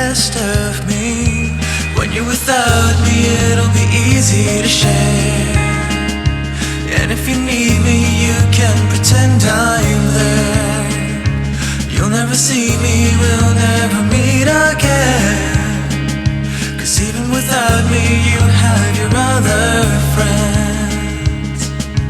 best of me. When you're without me, it'll be easy to share. And if you need me, you can pretend I'm there. You'll never see me, we'll never meet again. 'Cause even without me, you have your other friends.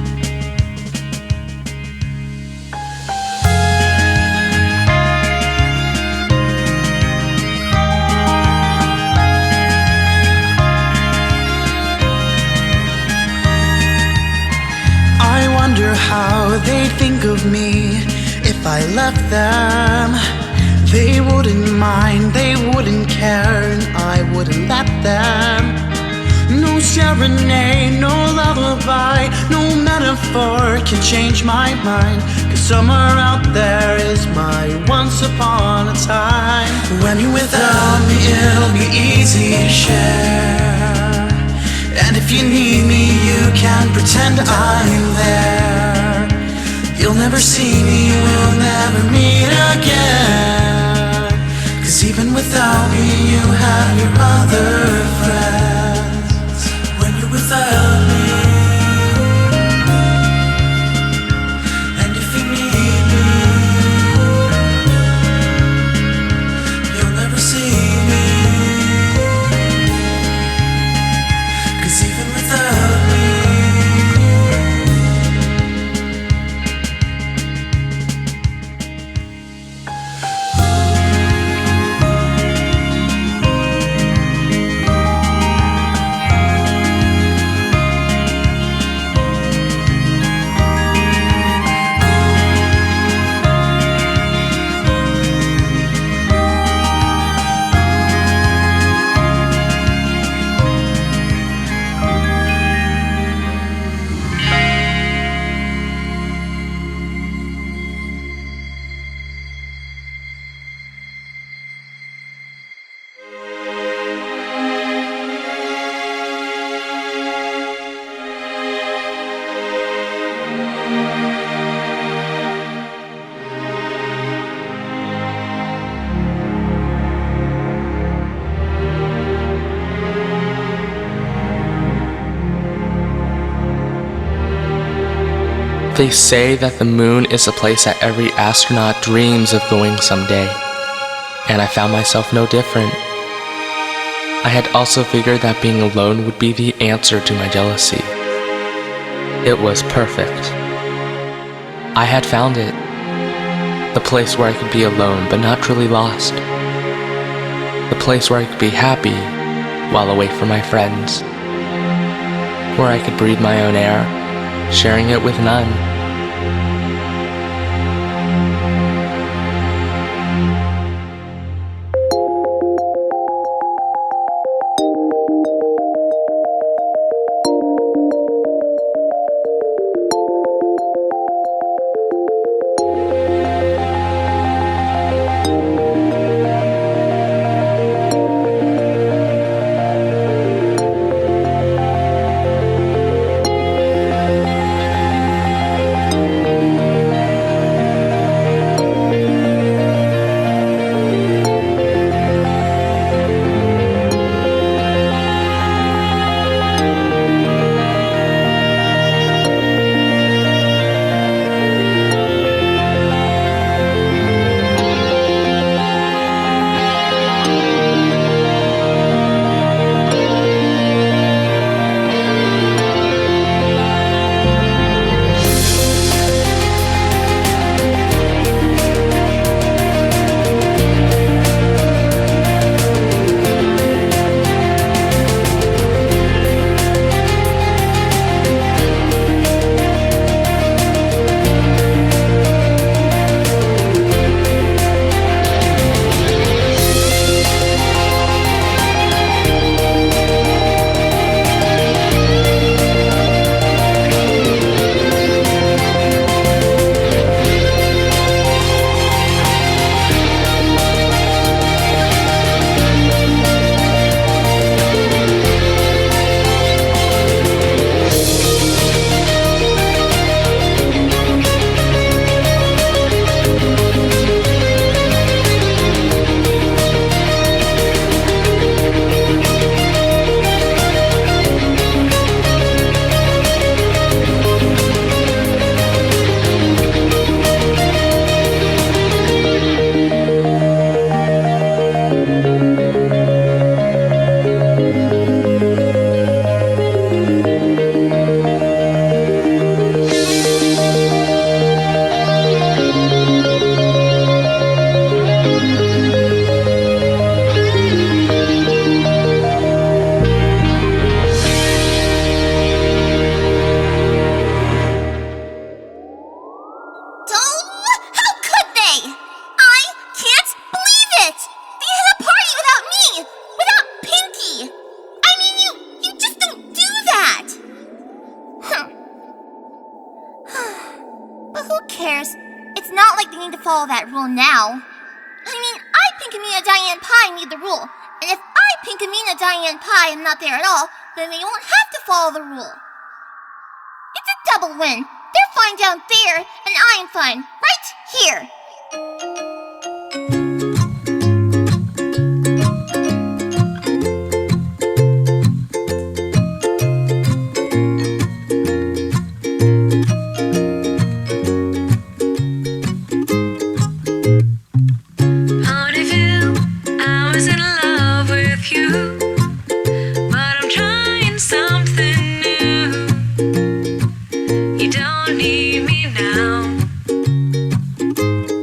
I wonder how they'd think of me if I left them. They wouldn't mind, they wouldn't care, and I wouldn't let them. No serenade, no lullaby, no metaphor can change my mind. 'Cause somewhere out there is my once upon a time. When you're without me, it'll be easy to share. And if you need me, you can pretend I'm there. You'll never see me, we'll never meet again. 'Cause even without me, you have your other friends. When you're without me, and if you need me, you'll never see me. 'Cause even without me, They say that the moon is a place that every astronaut dreams of going someday, and I found myself no different. I had also figured that being alone would be the answer to my jealousy. It was perfect. I had found it. The place where I could be alone but not truly lost. The place where I could be happy while away from my friends. Where I could breathe my own air, sharing it with none. cares? It's not like they need to follow that rule now. I mean, I, Pinkamena Diane Pie, need the rule. And if I, Pinkamena Diane Pie, am not there at all, then they won't have to follow the rule. It's a double win. They're fine down there, and I am fine right here. Ponyville, I was in love with you, but I'm trying something new. You don't need me now.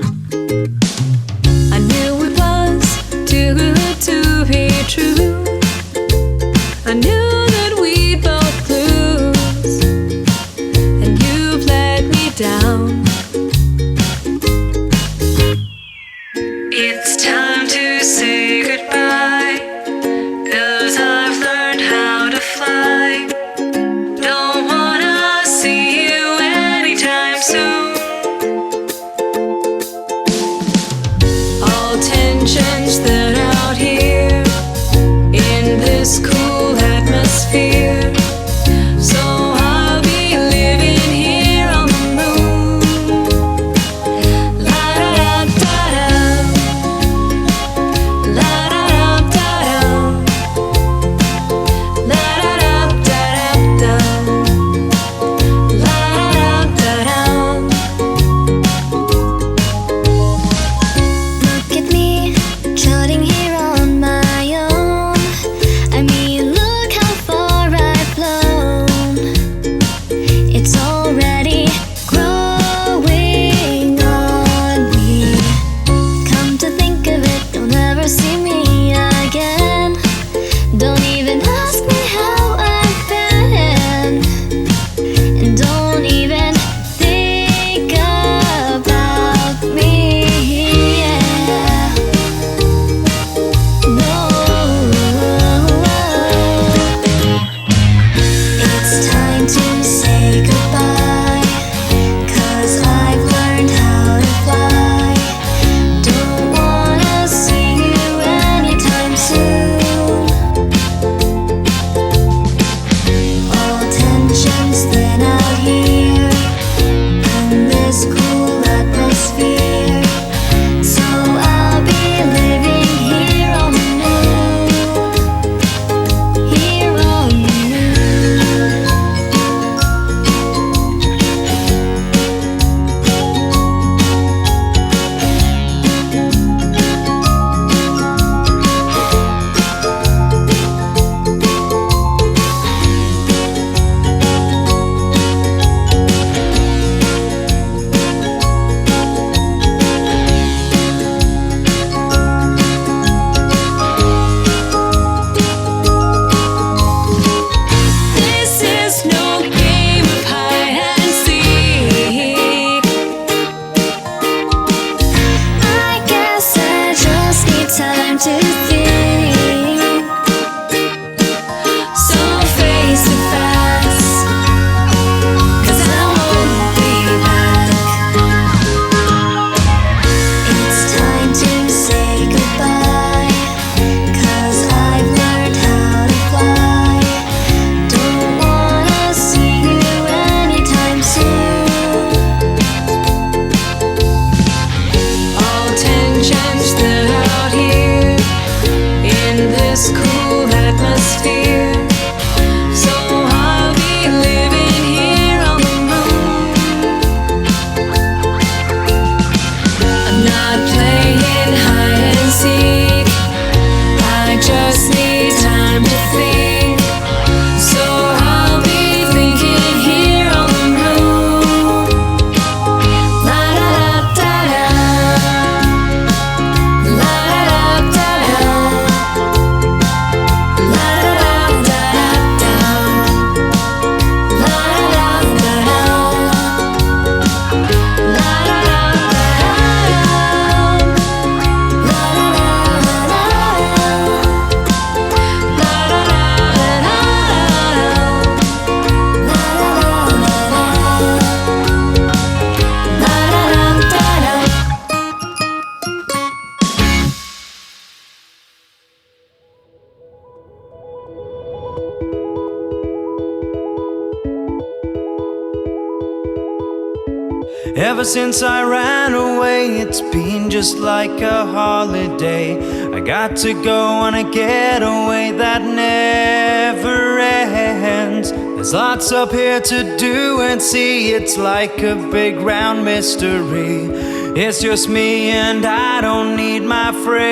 Ever since I ran away, it's been just like a holiday. I got to go on a getaway that never ends. There's lots up here to do and see. It's like a big round mystery. It's just me and I don't need my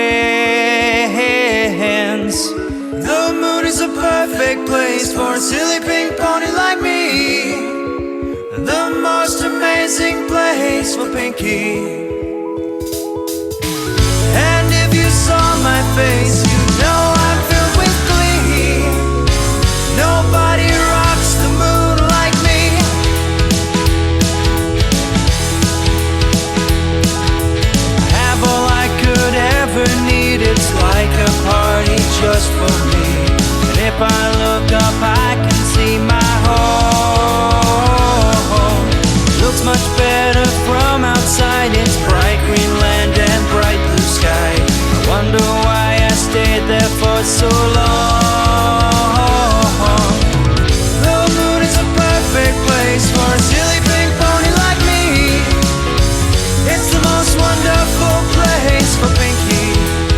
friends. The moon is a perfect place for a silly pink pony like me. The most amazing place for Pinky. And if you saw my face, you know I'm filled with glee. Nobody rocks the moon like me. I have all I could ever need. It's like a party just for me. And if I look up, I can see my home. Looks much better from outside. It's bright green land and bright blue sky. I wonder why I stayed there for so long. The moon is a perfect place for a silly pink pony like me. It's the most wonderful place for Pinky.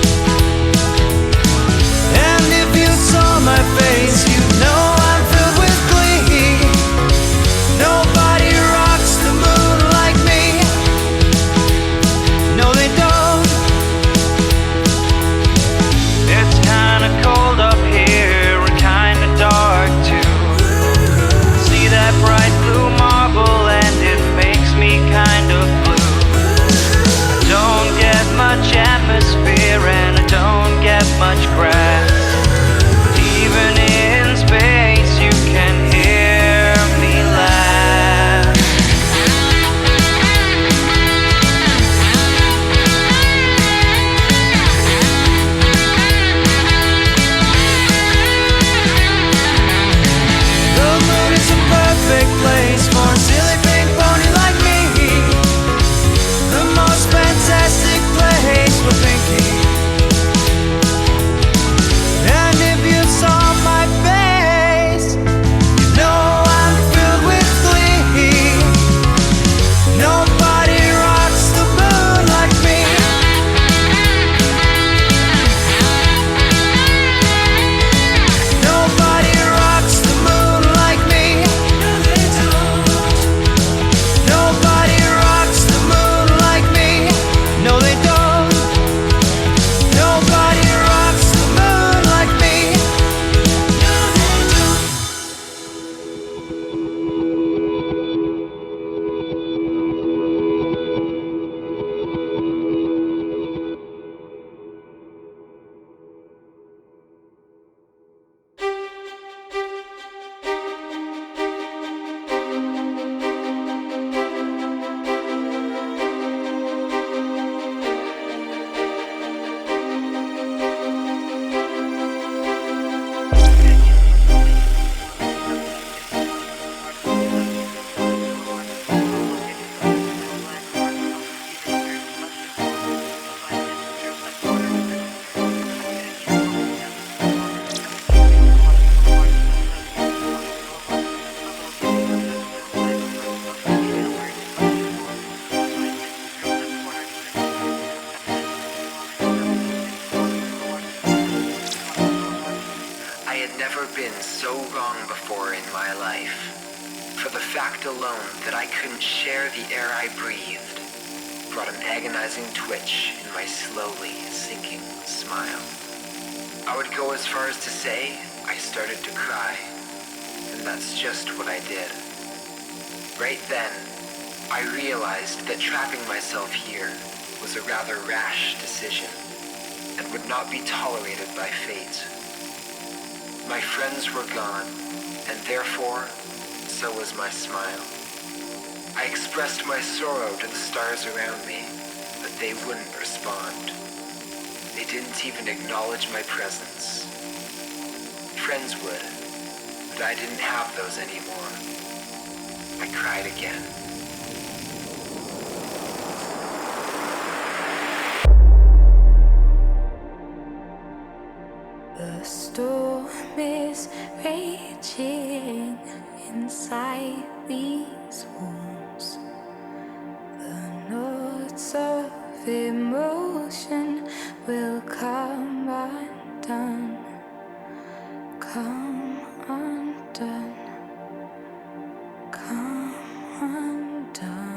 And if you saw my face, you know I'm filled with glee. Nobody rocks the moon like me. No, they don't. It's kinda cold up here and kinda dark too. See that bright blue marble and it makes me kind of blue. I don't get much atmosphere and I don't get much grass. But even in space you can hear me laugh. The moon is a perfect place for a silly pink pony like me. The most fantastic place for Pinky. And if you saw my face, you know I'm filled with glee. Nobody rocks the moon like me. Nobody rocks the moon like me. No, they don't. Nobody rocks the moon like me. No, they don't. Nobody rocks the moon like me. No, they don't. I had never been so wrong before in my life. For the fact alone that I couldn't share the air I breathed brought an agonizing twitch in my slowly sinking smile. I would go as far as to say I started to cry, and that's just what I did. Right then, I realized that trapping myself here was a rather rash decision and would not be tolerated by fate. My friends were gone, and therefore, so was my smile. I expressed my sorrow to the stars around me, but they wouldn't respond. They didn't even acknowledge my presence. Friends would, but I didn't have those anymore. I cried again. The storm is raging inside these walls. floods of emotion will come undone, come undone, come undone.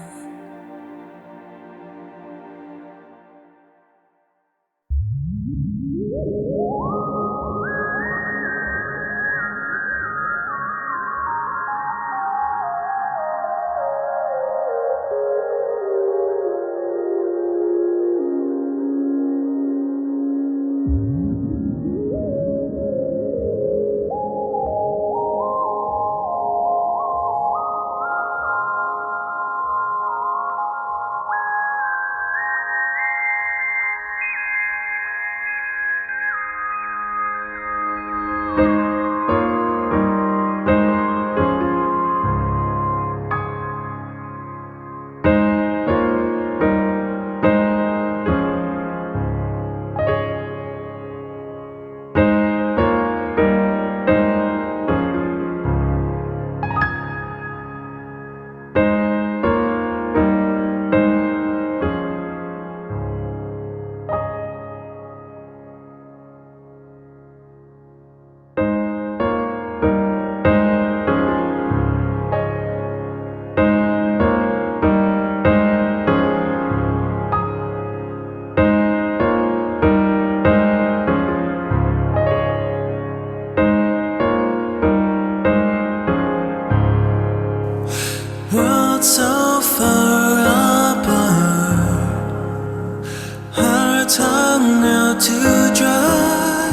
Worlds so far apart, hearts hung out to dry.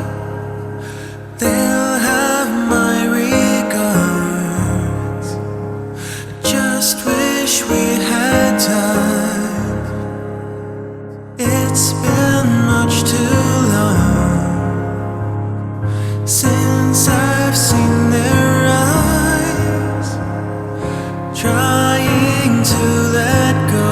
They'll have my regards. Just wish we had time. It's been much too long since I've seen their eyes, trying to let go.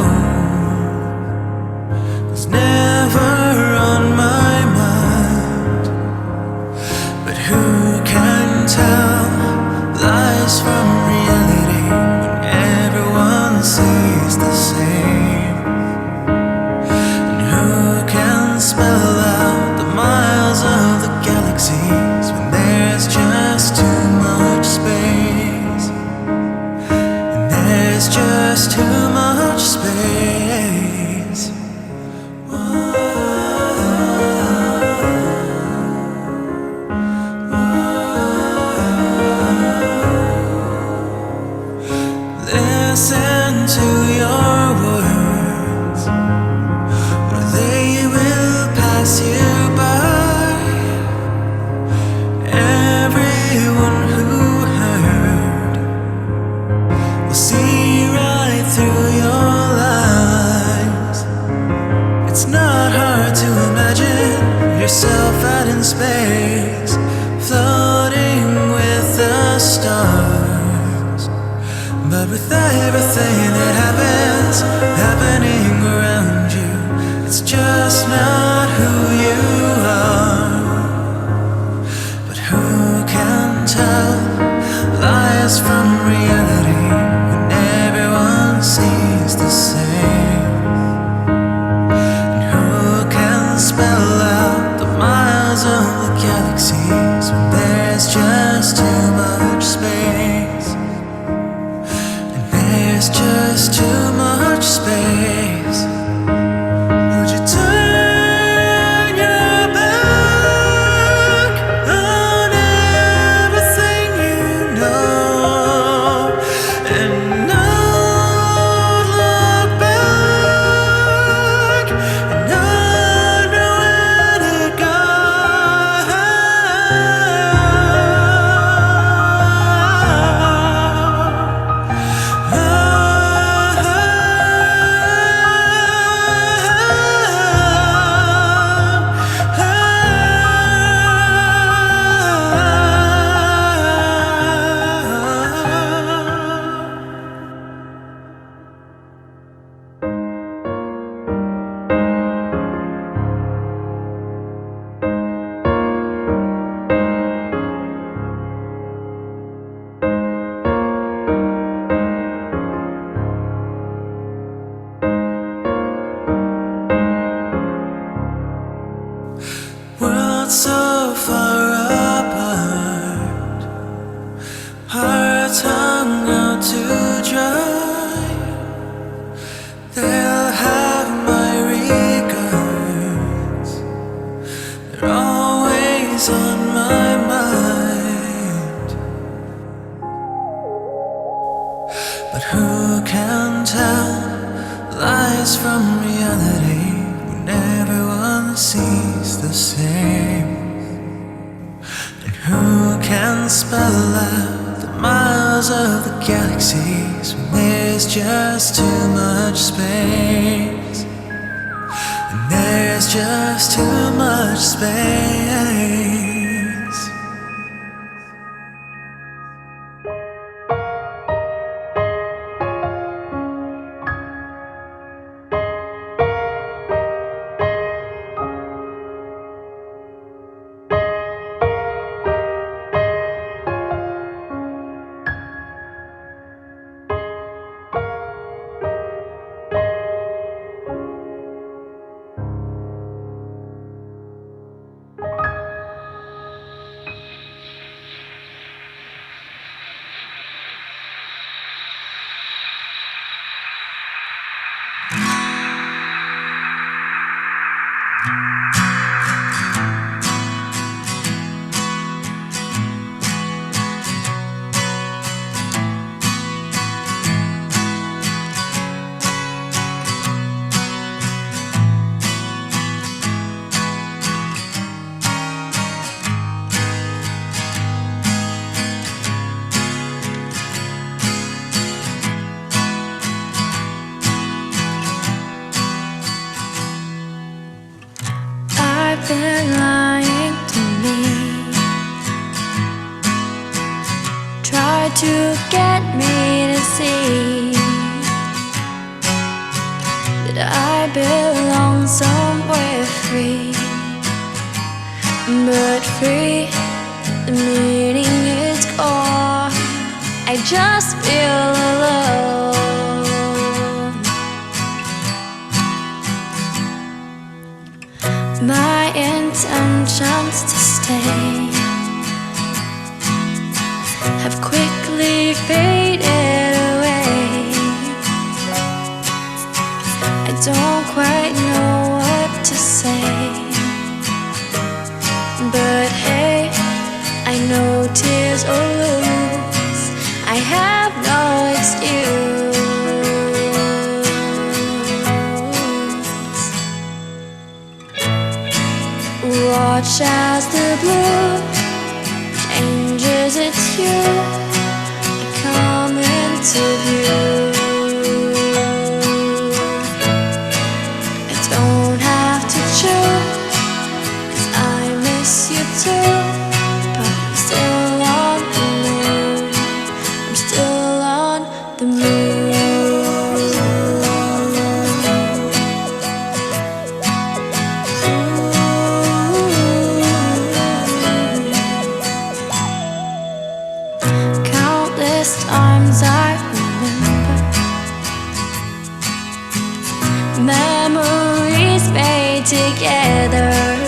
It's never on my mind, but who can tell lies from reality when everyone sees the same? And who can spell out the miles of the galaxies when there's just too much space? There's just too much space. Listen to your words, or they will pass you by. Everyone who heard will see right through your lies. It's not hard to imagine yourself out in space, floating with the stars. But with everything that happens happening around you, it's just not who you are. But who can tell lies from reality when everyone sees the same? And who can spell out the miles of the galaxies when there's just too much space? And there's just too much space. Would you turn your back on everything you know and not look back and not know where to go? Oh, so far apart, hearts hung out to dry. They'll have my regards, they're always on my mind. But who can tell lies from reality when everyone sees the same? And who can spell out the miles of the galaxies when there's just too much space? And there's just too much space. I've been lying to me, try to get me to see that I belong somewhere free. But free, the meaning is gone. I just feel alone. My intentions to stay have quickly faded away. I don't quite know what to say, but hey, I know tears or lose, I have no excuse. Watch as the blue changes its hue, I come into view. I don't have to choose, 'cause I miss you too. But I'm still on the moon, I'm still on the moon. Times I remember, memories made together.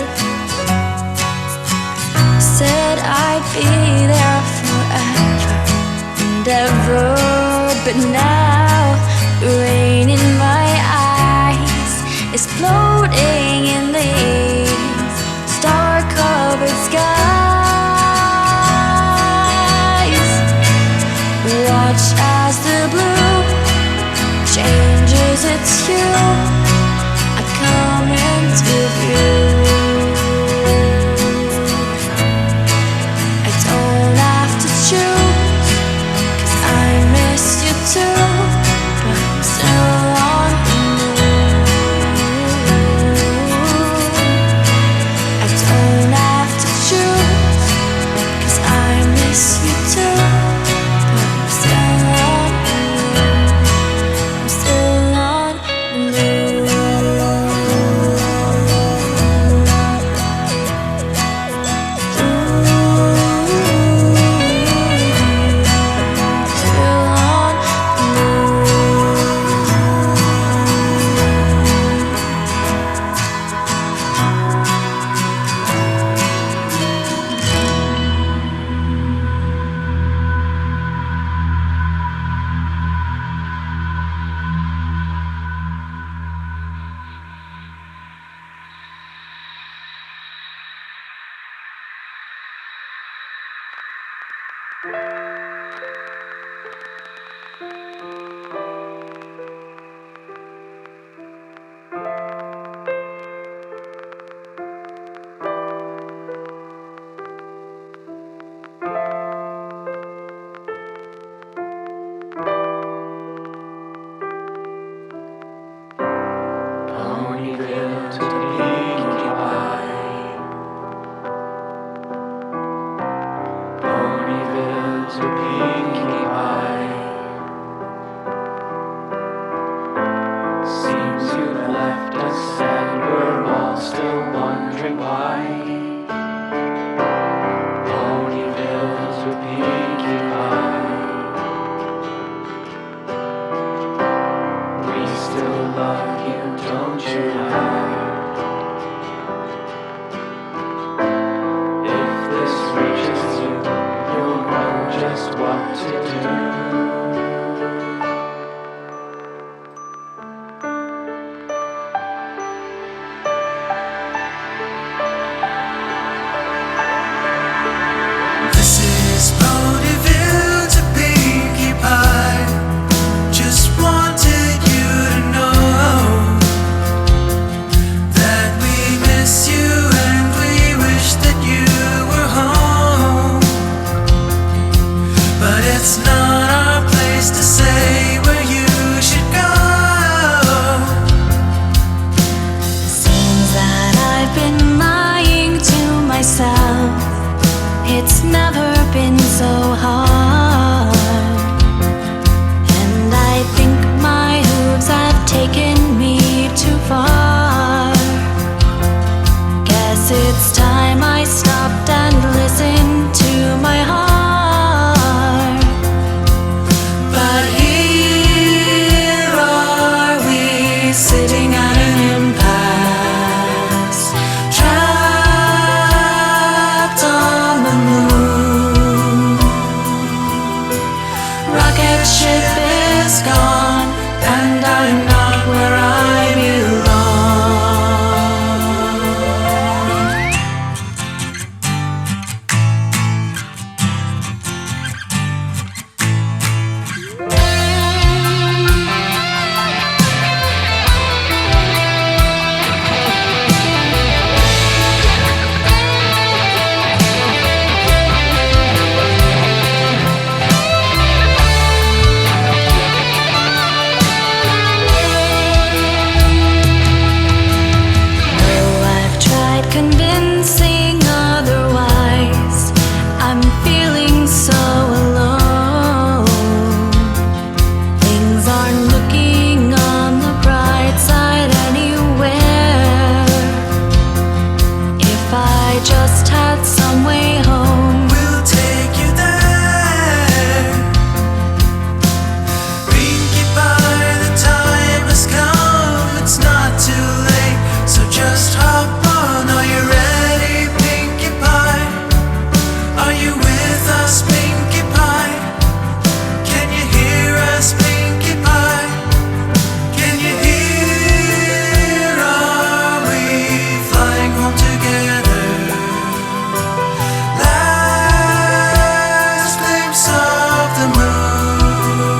Said I'd be there forever and ever, but now the rain in my eyes is floating in these star-covered skies. Watch as the blue changes its hue, I come into view. I don't have to choose, 'cause I miss you too. Ponyville to Pinkie Pie. Ponyville to Pinkie Pie. Seems you've left us and we're all still wondering why. Ponyville to Pinkie Pie. We still love you, don't you hide. If this reaches you, you'll know just what to do. This is Ponyville to Pinkie Pie. Just wanted you to know that we miss you and we wish that you were home. But it's not our place to say where you should go. Seems that I've been lying to myself. It's never been so hard. And I think my hooves have taken me too far. Guess it's time I stopped and listened to my heart. But here are we sitting at an impasse, trapped on the moon. Rocket ship is gone, and I'm not where I belong. Though I've tried convincing otherwise, I'm feeling so alone. Things aren't looking on the bright side anywhere. If I just had some way home, We'll take you there. Pinkie Pie, the time has come. It's not too late, so just hop on. Are you ready, Pinkie Pie? Are you with us, Pinkie Pie? Can you hear us, Pinkie Pie? Can you hear? Are we flying home together? Last glimpse of the moon.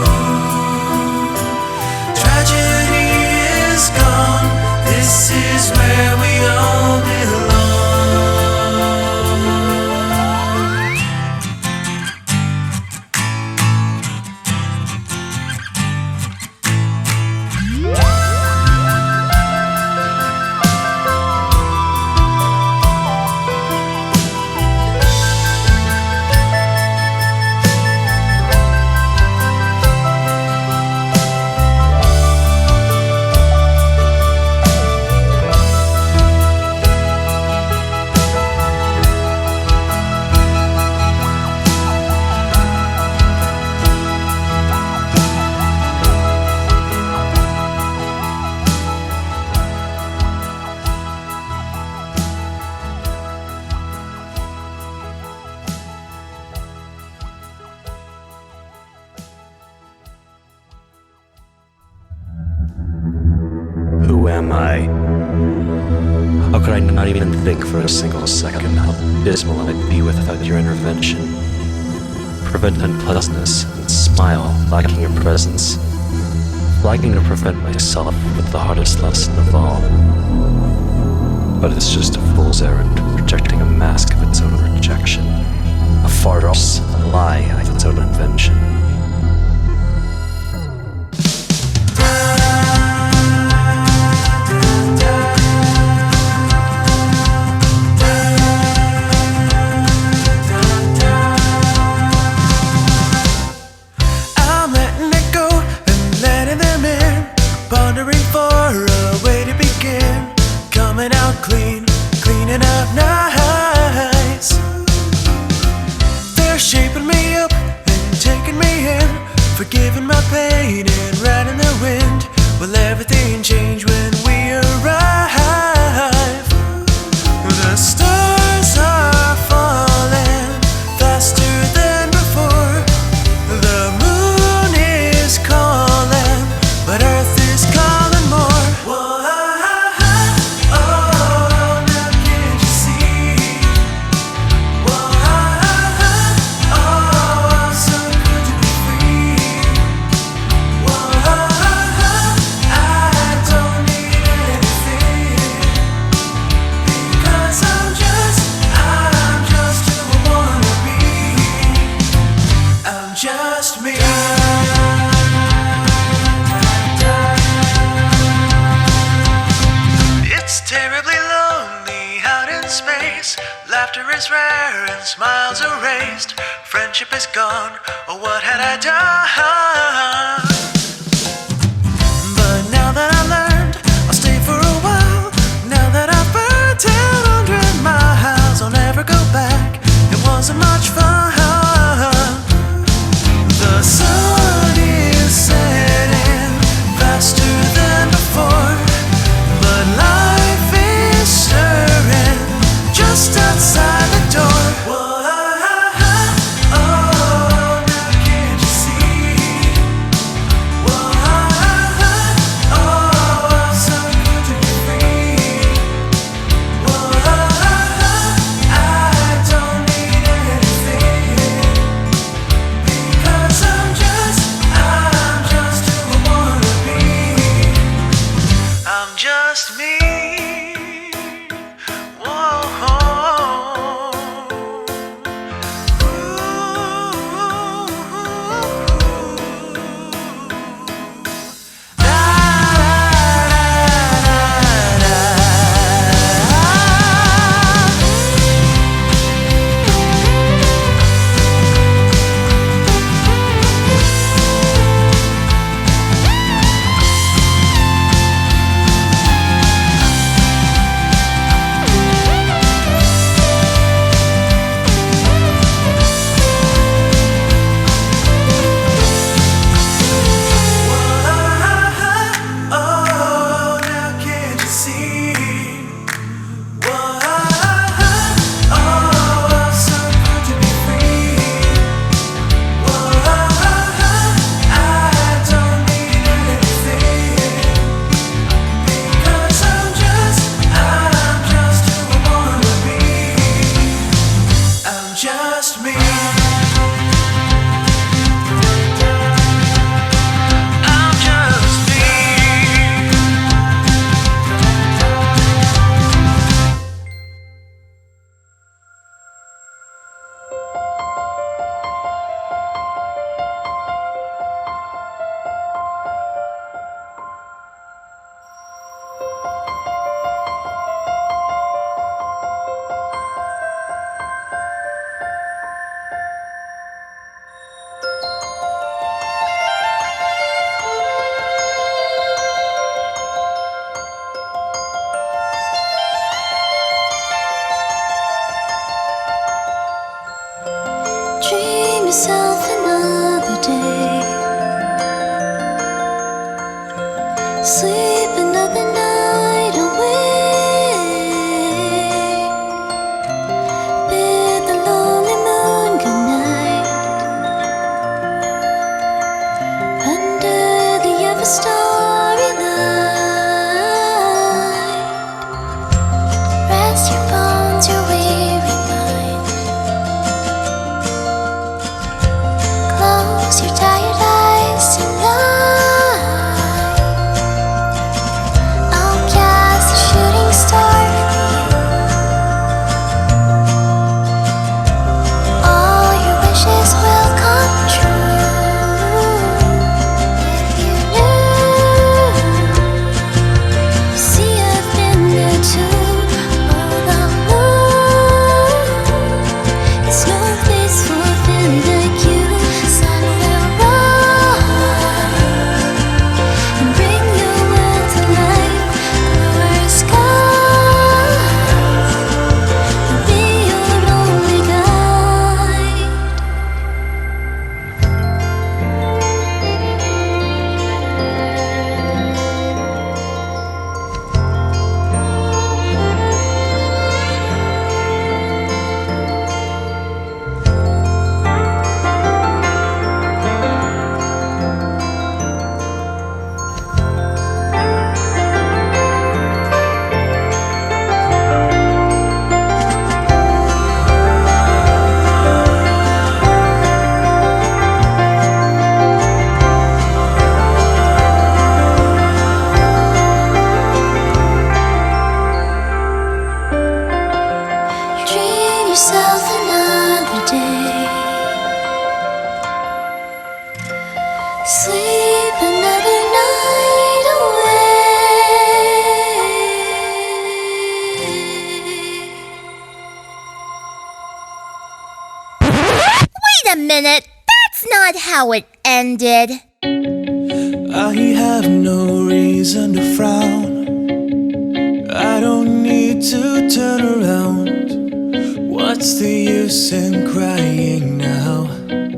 Tragedy is gone. This is where we all belong. Who am I? How could I not even think for a single second how dismal I'd be without your intervention? prevent unpleasantness and smile, lacking your presence, flagging to prevent myself with the hardest lesson of all. But it's just a fool's errand, projecting a mask of its own rejection, a farce, a lie of its own invention. I'm letting it go and letting them in, pondering for a way to begin, coming out clean, cleaning up nice. They're shaping me up and taking me in, forgiving my pain and riding the wind. Will everything change when we arrive? The stars are falling faster than before. The moon is calling, but Earth is calling more. Whoa, oh, now can't you see? Whoa, oh, so good to be free. Whoa, I don't need anything, because I'm just who I wanna be. I'm just me. It's terribly lonely out in space. Laughter is rare and smiles erased. Friendship is gone, or what had I done? But now that I learned, I'll stay for a while. Now that I've burned 1,000 miles, I'll never go back. It wasn't much fun. The sun is setting faster than before, but life is stirring just outside the door. Whoa, oh, now can't you see? Whoa, oh, so good to be free. Whoa, I don't need anything, because I'm just who I wanna be. I'm just me. Whoa. Oh, now can't you see? Whoa, oh, so good to be free. Whoa, I don't need anything, because I'm just who I wanna be. I'm just me. I'm just me. Dream yourself another day. Sleep another night away. Bid the lonely moon goodnight. Under the ever starry night. Rest your bones, your weary mind. Wait a minute, that's not how it ended. I have no reason to frown. I don't need to turn around. What's the use in crying now?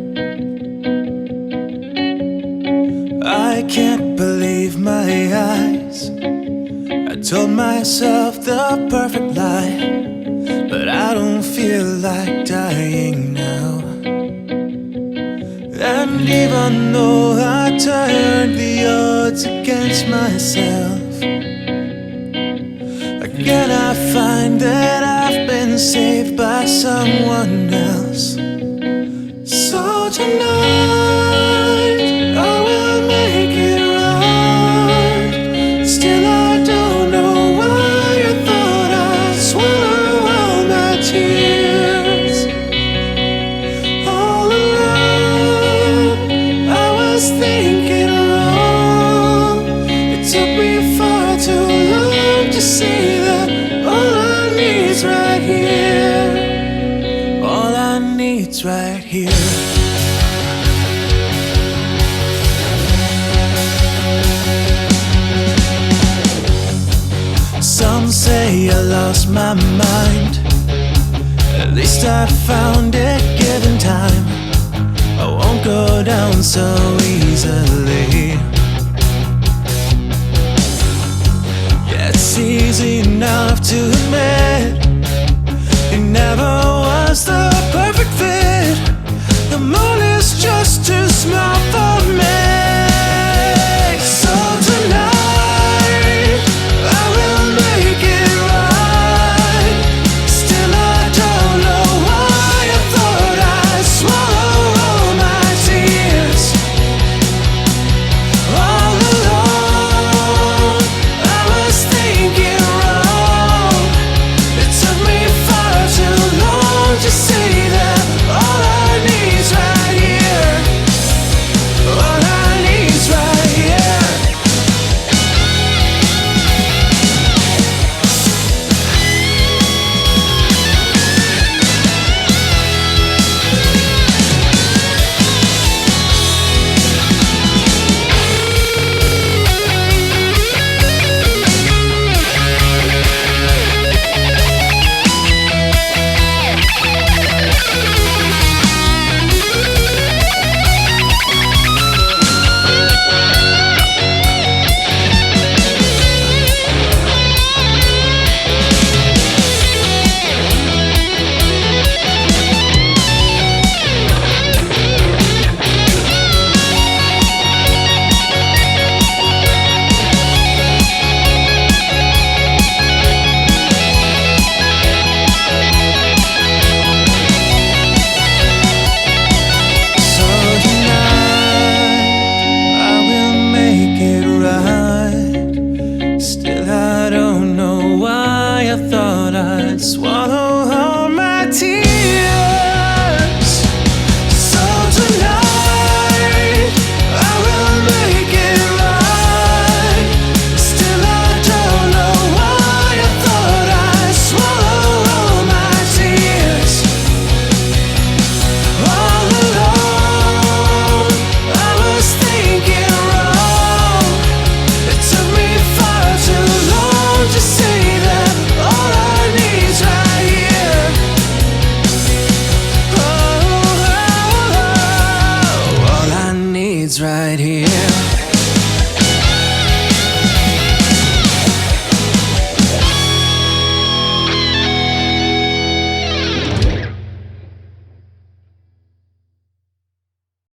I can't believe my eyes. I told myself the perfect lie, but I don't feel like dying now. And even though I turned the odds against myself, again I find that I've been saved by someone else. So tonight I will make it right. Still I don't know why I thought I'd swallow all my tears. All alone I was thinking wrong. It took me far too long to see that all I need's right here. All I need's right here. Some say I lost my mind. At least I found it given time. I won't go down so easily. Yeah, it's easy enough to admit it never